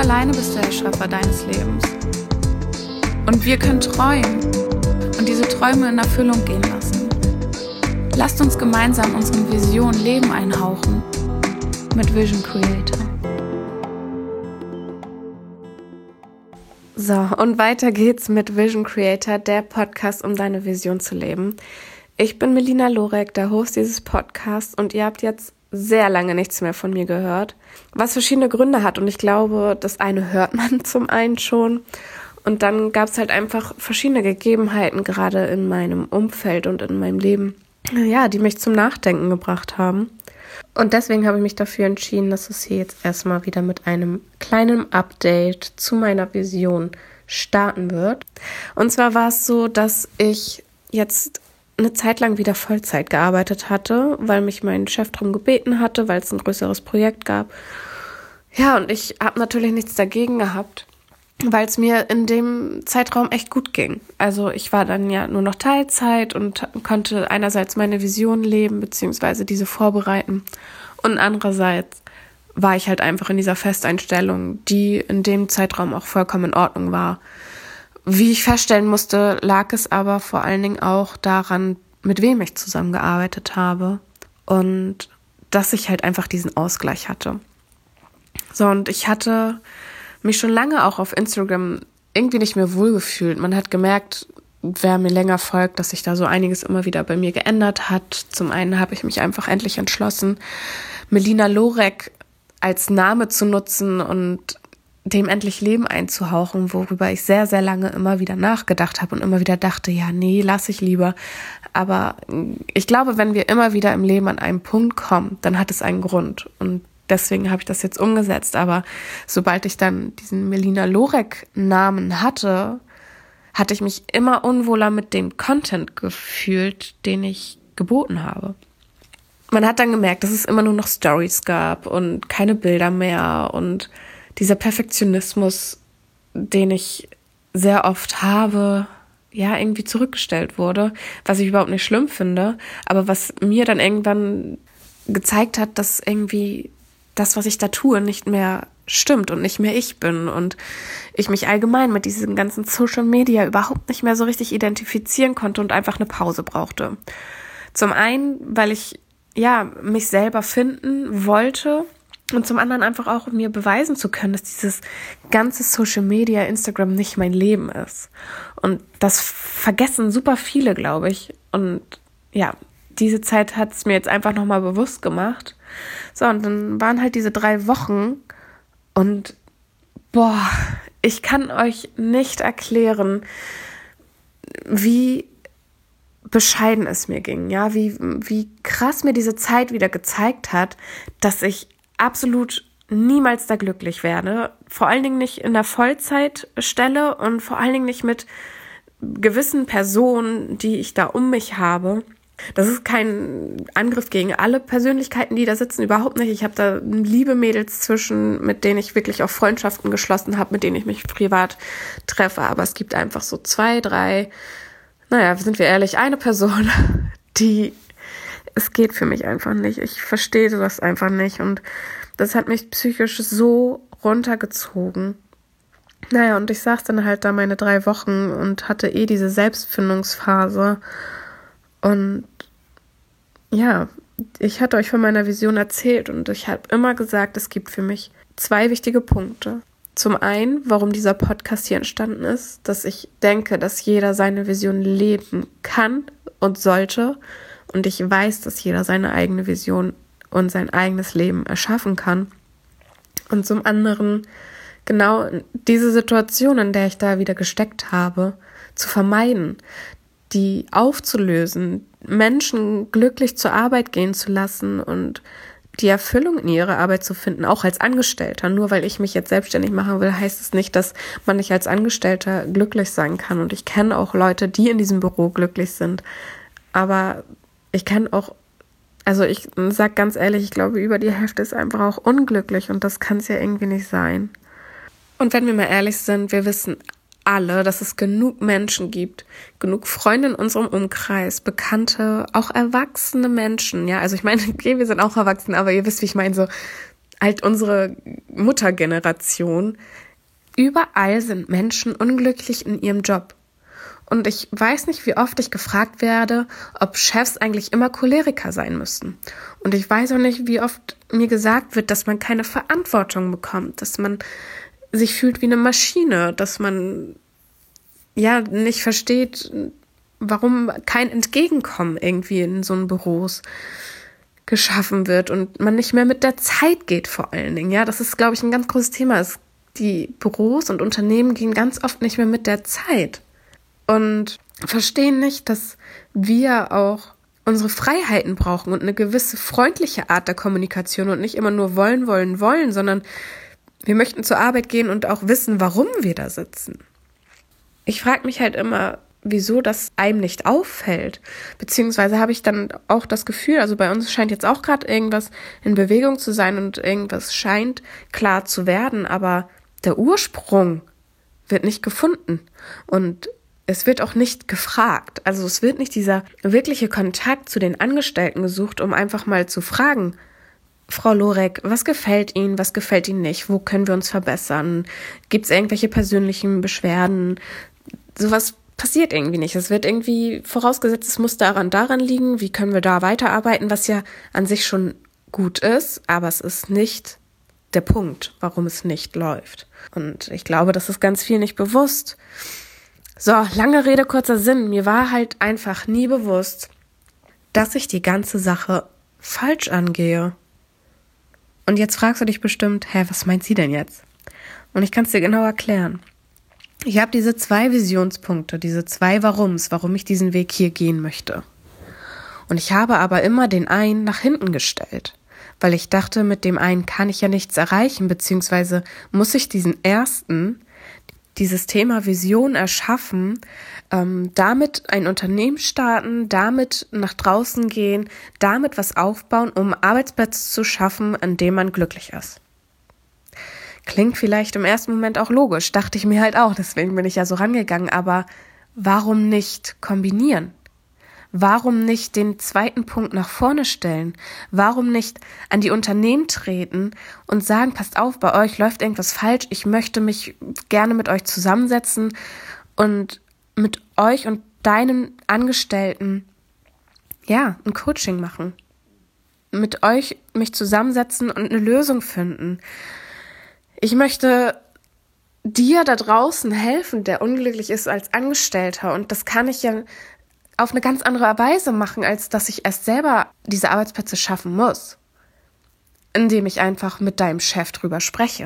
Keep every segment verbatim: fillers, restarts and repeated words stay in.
alleine bist der Erschaffer deines Lebens. Und wir können träumen und diese Träume in Erfüllung gehen lassen. Lasst uns gemeinsam unseren Visionen Leben einhauchen mit Vision Creator. So, und weiter geht's mit Vision Creator, der Podcast, um deine Vision zu leben. Ich bin Melina Lorek, der Host dieses Podcasts, und ihr habt jetzt sehr lange nichts mehr von mir gehört, was verschiedene Gründe hat, und ich glaube, das eine hört man zum einen schon, und dann gab es halt einfach verschiedene Gegebenheiten, gerade in meinem Umfeld und in meinem Leben, ja, die mich zum Nachdenken gebracht haben. Und deswegen habe ich mich dafür entschieden, dass es hier jetzt erstmal wieder mit einem kleinen Update zu meiner Vision starten wird. Und zwar war es so, dass ich jetzt eine Zeit lang wieder Vollzeit gearbeitet hatte, weil mich mein Chef darum gebeten hatte, weil es ein größeres Projekt gab. Ja, und ich habe natürlich nichts dagegen gehabt, weil es mir in dem Zeitraum echt gut ging. Also ich war dann ja nur noch Teilzeit und konnte einerseits meine Vision leben, beziehungsweise diese vorbereiten. Und andererseits war ich halt einfach in dieser Festeinstellung, die in dem Zeitraum auch vollkommen in Ordnung war. Wie ich feststellen musste, lag es aber vor allen Dingen auch daran, mit wem ich zusammengearbeitet habe und dass ich halt einfach diesen Ausgleich hatte. So, und ich hatte mich schon lange auch auf Instagram irgendwie nicht mehr wohlgefühlt. Man hat gemerkt, wer mir länger folgt, dass sich da so einiges immer wieder bei mir geändert hat. Zum einen habe ich mich einfach endlich entschlossen, Melina Lorek als Name zu nutzen und dem endlich Leben einzuhauchen, worüber ich sehr, sehr lange immer wieder nachgedacht habe und immer wieder dachte, ja, nee, lass ich lieber. Aber ich glaube, wenn wir immer wieder im Leben an einen Punkt kommen, dann hat es einen Grund. Und deswegen habe ich das jetzt umgesetzt. Aber sobald ich dann diesen Melina Lorek-Namen hatte, hatte ich mich immer unwohler mit dem Content gefühlt, den ich geboten habe. Man hat dann gemerkt, dass es immer nur noch Stories gab und keine Bilder mehr, und dieser Perfektionismus, den ich sehr oft habe, ja, irgendwie zurückgestellt wurde, was ich überhaupt nicht schlimm finde, aber was mir dann irgendwann gezeigt hat, dass irgendwie das, was ich da tue, nicht mehr stimmt und nicht mehr ich bin, und ich mich allgemein mit diesem ganzen Social Media überhaupt nicht mehr so richtig identifizieren konnte und einfach eine Pause brauchte. Zum einen, weil ich ja mich selber finden wollte, und zum anderen einfach auch, mir beweisen zu können, dass dieses ganze Social Media, Instagram nicht mein Leben ist. Und das vergessen super viele, glaube ich. Und ja, diese Zeit hat es mir jetzt einfach nochmal bewusst gemacht. So, und dann waren halt diese drei Wochen, und boah, ich kann euch nicht erklären, wie bescheiden es mir ging, ja, wie, wie krass mir diese Zeit wieder gezeigt hat, dass ich absolut niemals da glücklich werde. Vor allen Dingen nicht in der Vollzeitstelle und vor allen Dingen nicht mit gewissen Personen, die ich da um mich habe. Das ist kein Angriff gegen alle Persönlichkeiten, die da sitzen, überhaupt nicht. Ich habe da liebe Mädels zwischen, mit denen ich wirklich auch Freundschaften geschlossen habe, mit denen ich mich privat treffe. Aber es gibt einfach so zwei, drei, naja, sind wir ehrlich, eine Person, die es geht für mich einfach nicht. Ich verstehe das einfach nicht. Und das hat mich psychisch so runtergezogen. Naja, und ich saß dann halt da meine drei Wochen und hatte eh diese Selbstfindungsphase. Und ja, ich hatte euch von meiner Vision erzählt, und ich habe immer gesagt, es gibt für mich zwei wichtige Punkte. Zum einen, warum dieser Podcast hier entstanden ist, dass ich denke, dass jeder seine Vision leben kann und sollte. Und ich weiß, dass jeder seine eigene Vision und sein eigenes Leben erschaffen kann. Und zum anderen genau diese Situation, in der ich da wieder gesteckt habe, zu vermeiden, die aufzulösen, Menschen glücklich zur Arbeit gehen zu lassen und die Erfüllung in ihrer Arbeit zu finden, auch als Angestellter. Nur weil ich mich jetzt selbstständig machen will, heißt es nicht, dass man nicht als Angestellter glücklich sein kann. Und ich kenne auch Leute, die in diesem Büro glücklich sind. Aber ich kann auch, also ich sag ganz ehrlich, ich glaube, über die Hälfte ist einfach auch unglücklich, und das kann es ja irgendwie nicht sein. Und wenn wir mal ehrlich sind, wir wissen alle, dass es genug Menschen gibt, genug Freunde in unserem Umkreis, Bekannte, auch erwachsene Menschen, ja, also ich meine, okay, wir sind auch erwachsen, aber ihr wisst, wie ich meine, so halt unsere Muttergeneration. Überall sind Menschen unglücklich in ihrem Job. Und ich weiß nicht, wie oft ich gefragt werde, ob Chefs eigentlich immer Choleriker sein müssen. Und ich weiß auch nicht, wie oft mir gesagt wird, dass man keine Verantwortung bekommt, dass man sich fühlt wie eine Maschine, dass man ja nicht versteht, warum kein Entgegenkommen irgendwie in so einen Büros geschaffen wird und man nicht mehr mit der Zeit geht vor allen Dingen. Ja, das ist, glaube ich, ein ganz großes Thema. Es, die Büros und Unternehmen gehen ganz oft nicht mehr mit der Zeit und verstehen nicht, dass wir auch unsere Freiheiten brauchen und eine gewisse freundliche Art der Kommunikation und nicht immer nur wollen, wollen, wollen, sondern wir möchten zur Arbeit gehen und auch wissen, warum wir da sitzen. Ich frage mich halt immer, wieso das einem nicht auffällt. Beziehungsweise habe ich dann auch das Gefühl, also bei uns scheint jetzt auch gerade irgendwas in Bewegung zu sein und irgendwas scheint klar zu werden, aber der Ursprung wird nicht gefunden und es wird auch nicht gefragt. Also es wird nicht dieser wirkliche Kontakt zu den Angestellten gesucht, um einfach mal zu fragen, Frau Lorek, was gefällt Ihnen, was gefällt Ihnen nicht, wo können wir uns verbessern, gibt es irgendwelche persönlichen Beschwerden, sowas passiert irgendwie nicht. Es wird irgendwie vorausgesetzt, es muss daran, daran liegen, wie können wir da weiterarbeiten, was ja an sich schon gut ist, aber es ist nicht der Punkt, warum es nicht läuft. Und ich glaube, das ist ganz viel nicht bewusst. So, lange Rede, kurzer Sinn. Mir war halt einfach nie bewusst, dass ich die ganze Sache falsch angehe. Und jetzt fragst du dich bestimmt, hä, was meint sie denn jetzt? Und ich kann es dir genau erklären. Ich habe diese zwei Visionspunkte, diese zwei Warums, warum ich diesen Weg hier gehen möchte. Und ich habe aber immer den einen nach hinten gestellt, weil ich dachte, mit dem einen kann ich ja nichts erreichen, beziehungsweise muss ich diesen ersten, dieses Thema Vision erschaffen, ähm, damit ein Unternehmen starten, damit nach draußen gehen, damit was aufbauen, um Arbeitsplätze zu schaffen, an dem man glücklich ist. Klingt vielleicht im ersten Moment auch logisch, dachte ich mir halt auch, deswegen bin ich ja so rangegangen, aber warum nicht kombinieren? Warum nicht den zweiten Punkt nach vorne stellen? Warum nicht an die Unternehmen treten und sagen, passt auf, bei euch läuft irgendwas falsch, ich möchte mich gerne mit euch zusammensetzen und mit euch und deinen Angestellten, ja, ein Coaching machen. Mit euch mich zusammensetzen und eine Lösung finden. Ich möchte dir da draußen helfen, der unglücklich ist als Angestellter. Und das kann ich ja auf eine ganz andere Weise machen, als dass ich erst selber diese Arbeitsplätze schaffen muss. Indem ich einfach mit deinem Chef drüber spreche.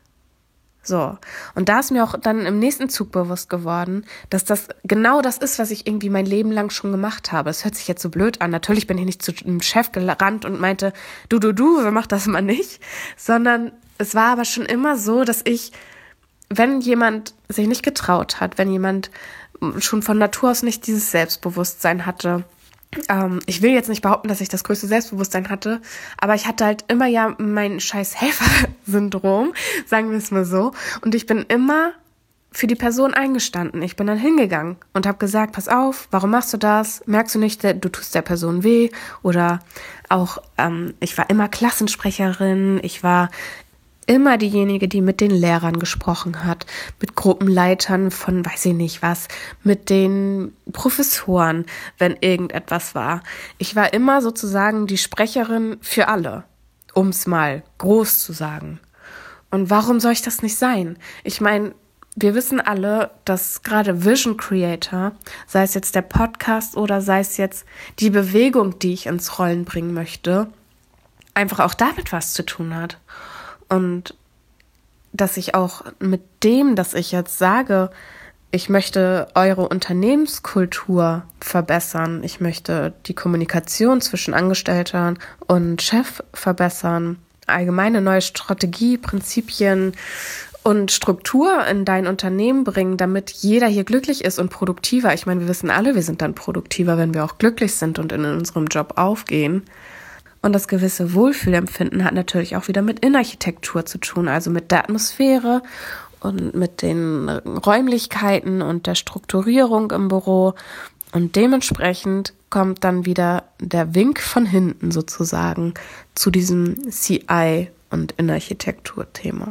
So. Und da ist mir auch dann im nächsten Zug bewusst geworden, dass das genau das ist, was ich irgendwie mein Leben lang schon gemacht habe. Es hört sich jetzt so blöd an. Natürlich bin ich nicht zu einem Chef gerannt und meinte, du, du, du, mach das mal nicht. Sondern es war aber schon immer so, dass ich, wenn jemand sich nicht getraut hat, wenn jemand schon von Natur aus nicht dieses Selbstbewusstsein hatte, ähm, ich will jetzt nicht behaupten, dass ich das größte Selbstbewusstsein hatte, aber ich hatte halt immer ja mein scheiß Helfer-Syndrom, sagen wir es mal so, und ich bin immer für die Person eingestanden. Ich bin dann hingegangen und habe gesagt, pass auf, warum machst du das? Merkst du nicht, du tust der Person weh? Oder auch, ähm, ich war immer Klassensprecherin, ich war immer diejenige, die mit den Lehrern gesprochen hat, mit Gruppenleitern von weiß ich nicht was, mit den Professoren, wenn irgendetwas war. Ich war immer sozusagen die Sprecherin für alle, um es mal groß zu sagen. Und warum soll ich das nicht sein? Ich meine, wir wissen alle, dass gerade Vision Creator, sei es jetzt der Podcast oder sei es jetzt die Bewegung, die ich ins Rollen bringen möchte, einfach auch damit was zu tun hat. Und dass ich auch mit dem, dass ich jetzt sage, ich möchte eure Unternehmenskultur verbessern, ich möchte die Kommunikation zwischen Angestellten und Chef verbessern, allgemeine neue Strategie, Prinzipien und Struktur in dein Unternehmen bringen, damit jeder hier glücklich ist und produktiver. Ich meine, wir wissen alle, wir sind dann produktiver, wenn wir auch glücklich sind und in unserem Job aufgehen. Und das gewisse Wohlfühlempfinden hat natürlich auch wieder mit Innenarchitektur zu tun, also mit der Atmosphäre und mit den Räumlichkeiten und der Strukturierung im Büro. Und dementsprechend kommt dann wieder der Wink von hinten sozusagen zu diesem C I und Innenarchitektur-Thema.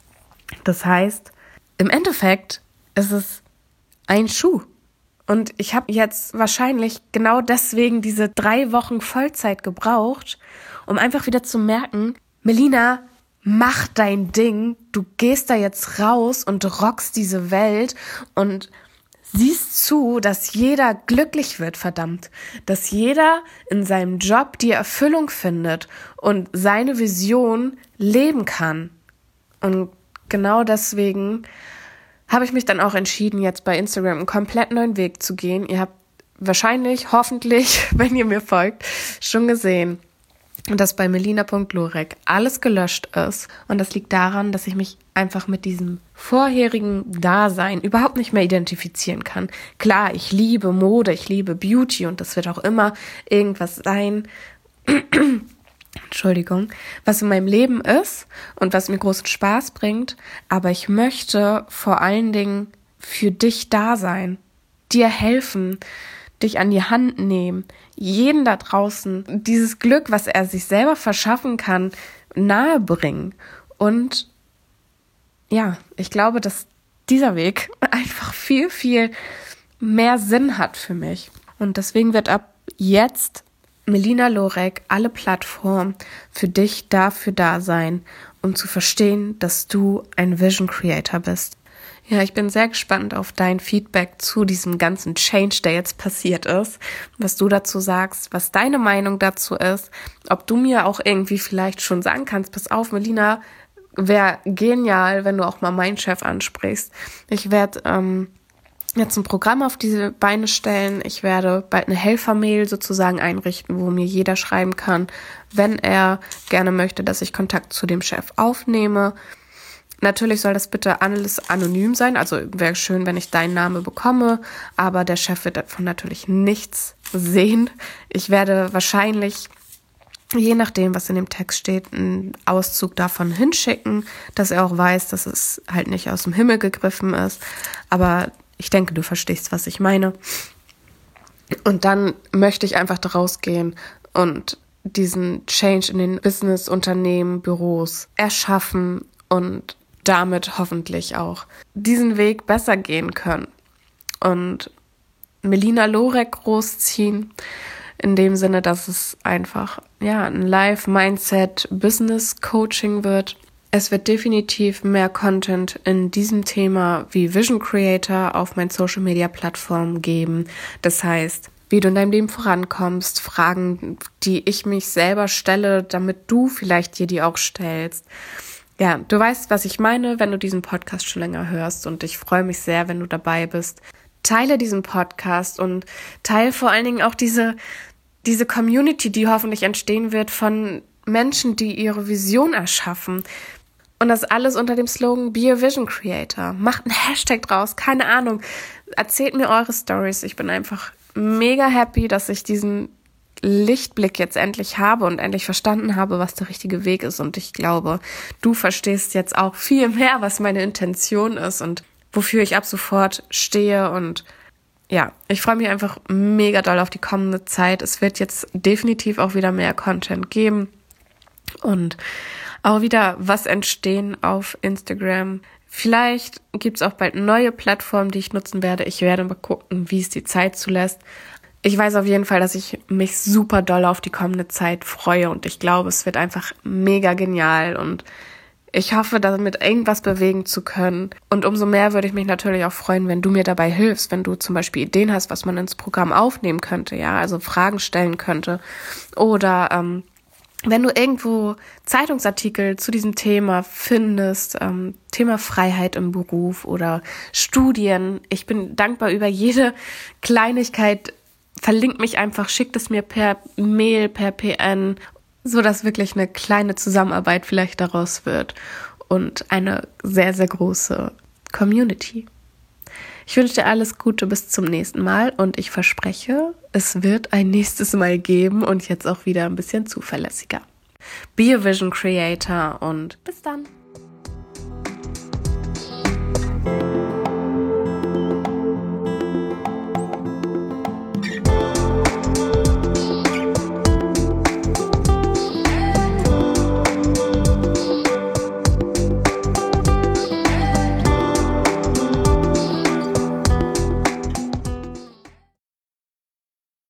Das heißt, im Endeffekt ist es ein Schuh. Und ich habe jetzt wahrscheinlich genau deswegen diese drei Wochen Vollzeit gebraucht, um einfach wieder zu merken, Melina, mach dein Ding, du gehst da jetzt raus und rockst diese Welt und siehst zu, dass jeder glücklich wird, verdammt. Dass jeder in seinem Job die Erfüllung findet und seine Vision leben kann. Und genau deswegen habe ich mich dann auch entschieden, jetzt bei Instagram einen komplett neuen Weg zu gehen. Ihr habt wahrscheinlich, hoffentlich, wenn ihr mir folgt, schon gesehen, dass bei melina punkt lorek alles gelöscht ist. Und das liegt daran, dass ich mich einfach mit diesem vorherigen Dasein überhaupt nicht mehr identifizieren kann. Klar, ich liebe Mode, ich liebe Beauty und das wird auch immer irgendwas sein, Entschuldigung, was in meinem Leben ist und was mir großen Spaß bringt. Aber ich möchte vor allen Dingen für dich da sein, dir helfen, dich an die Hand nehmen, jeden da draußen dieses Glück, was er sich selber verschaffen kann, nahe bringen. Und ja, ich glaube, dass dieser Weg einfach viel, viel mehr Sinn hat für mich. Und deswegen wird ab jetzt Melina Lorek alle Plattformen für dich dafür da sein, um zu verstehen, dass du ein Vision Creator bist. Ja, ich bin sehr gespannt auf dein Feedback zu diesem ganzen Change, der jetzt passiert ist, was du dazu sagst, was deine Meinung dazu ist, ob du mir auch irgendwie vielleicht schon sagen kannst, pass auf, Melina, wäre genial, wenn du auch mal meinen Chef ansprichst. Ich werde ähm, jetzt ein Programm auf diese Beine stellen. Ich werde bald eine Helfermail sozusagen einrichten, wo mir jeder schreiben kann, wenn er gerne möchte, dass ich Kontakt zu dem Chef aufnehme. Natürlich soll das bitte alles anonym sein, also wäre schön, wenn ich deinen Namen bekomme, aber der Chef wird davon natürlich nichts sehen. Ich werde wahrscheinlich, je nachdem, was in dem Text steht, einen Auszug davon hinschicken, dass er auch weiß, dass es halt nicht aus dem Himmel gegriffen ist, aber ich denke, du verstehst, was ich meine. Und dann möchte ich einfach daraus gehen und diesen Change in den Business, Unternehmen, Büros erschaffen und damit hoffentlich auch diesen Weg besser gehen können und Melina Lorek großziehen, in dem Sinne, dass es einfach ja ein Life-Mindset-Business-Coaching wird. Es wird definitiv mehr Content in diesem Thema wie Vision Creator auf meinen Social-Media-Plattformen geben. Das heißt, wie du in deinem Leben vorankommst, Fragen, die ich mich selber stelle, damit du vielleicht dir die auch stellst. Ja, du weißt, was ich meine, wenn du diesen Podcast schon länger hörst und ich freue mich sehr, wenn du dabei bist. Teile diesen Podcast und teile vor allen Dingen auch diese, diese Community, die hoffentlich entstehen wird von Menschen, die ihre Vision erschaffen. Und das alles unter dem Slogan Be a Vision Creator. Macht einen Hashtag draus, keine Ahnung. Erzählt mir eure Stories. Ich bin einfach mega happy, dass ich diesen Lichtblick jetzt endlich habe und endlich verstanden habe, was der richtige Weg ist. Und ich glaube, du verstehst jetzt auch viel mehr, was meine Intention ist und wofür ich ab sofort stehe. Und ja, ich freue mich einfach mega doll auf die kommende Zeit. Es wird jetzt definitiv auch wieder mehr Content geben und auch wieder was entstehen auf Instagram. Vielleicht gibt es auch bald neue Plattformen, die ich nutzen werde. Ich werde mal gucken, wie es die Zeit zulässt. Ich weiß auf jeden Fall, dass ich mich super doll auf die kommende Zeit freue und ich glaube, es wird einfach mega genial und ich hoffe, damit irgendwas bewegen zu können. Und umso mehr würde ich mich natürlich auch freuen, wenn du mir dabei hilfst, wenn du zum Beispiel Ideen hast, was man ins Programm aufnehmen könnte, ja, also Fragen stellen könnte oder ähm, wenn du irgendwo Zeitungsartikel zu diesem Thema findest, ähm, Thema Freiheit im Beruf oder Studien, ich bin dankbar über jede Kleinigkeit. Verlink mich einfach, schickt es mir per Mail, per P N, so dass wirklich eine kleine Zusammenarbeit vielleicht daraus wird und eine sehr, sehr große Community. Ich wünsche dir alles Gute bis zum nächsten Mal und ich verspreche, es wird ein nächstes Mal geben und jetzt auch wieder ein bisschen zuverlässiger. Be a Vision Creator und bis dann.